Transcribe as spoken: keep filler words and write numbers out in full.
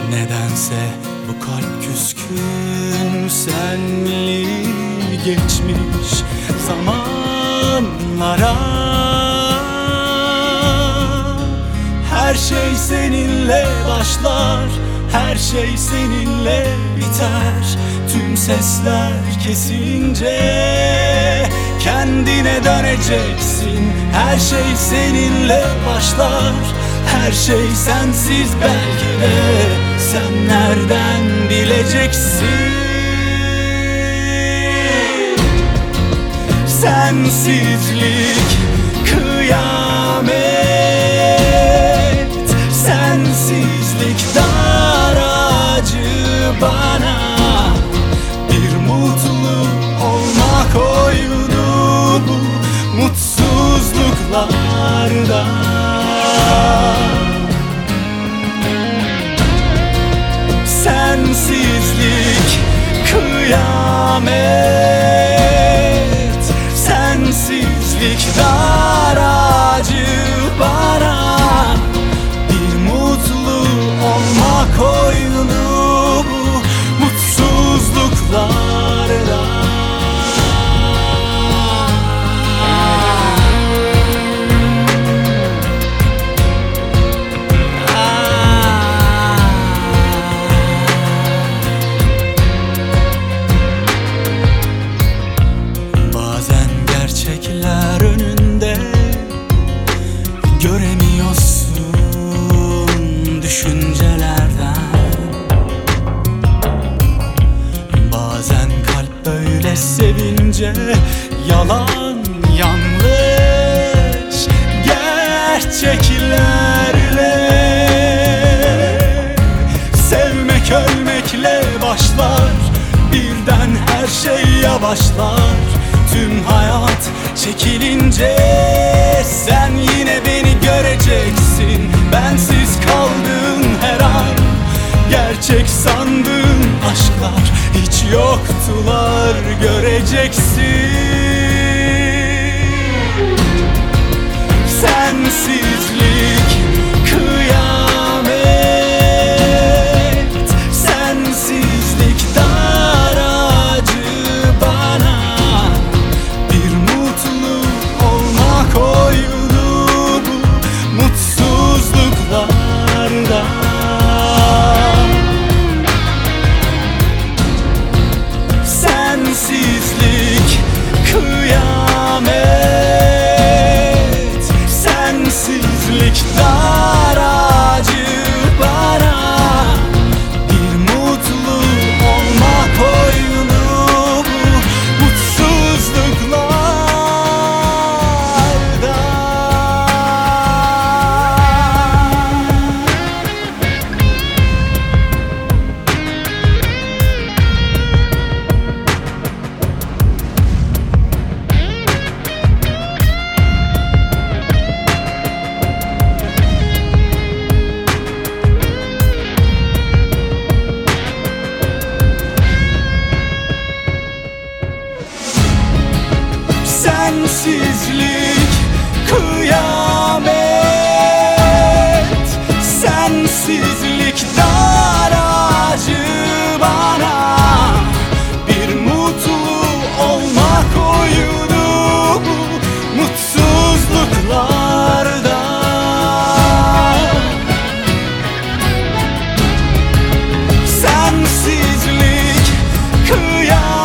Nedense bu kalp küskün, senli geçmiş zamanlara. Her şey seninle başlar, her şey seninle biter. Tüm sesler kesilince kendine döneceksin. Her şey seninle başlar, her şey sensiz belki de. Sen nereden bileceksin? Sensizlik kıyamet, sensizlik dar acı bana. Bir mutlu olmak oyunu bu mutsuzluklarda. Sensizlik kıyamet, sensizlik dar acı bana. Bir mutlu olmak oyunu bu mutsuzluklarda. Gerçekler önünde göremiyorsun düşüncelerden. Bazen kalp böyle sevince yalan yanlış gerçeklerle. Sevmek ölmekle başlar, birden her şey yavaşlar. Tüm hayat çekilince sen yine beni göreceksin. Bensiz kaldığın her an, gerçek sandığın aşklar hiç yoktular, göreceksin. Sensizlik kıyamet, sensizlik dar acı bana. Oyunu bu mutsuzluklarda. Sensizlik kıyamet, sensizlik dar acı bana. Bir mutlu olmak oyunu bu mutsuzluklar. Sensizlik kıyamet, sensizlik dar acı bana. Bir mutlu olmak oyunu bu mutsuzluklarda. Sensizlik kıyamet,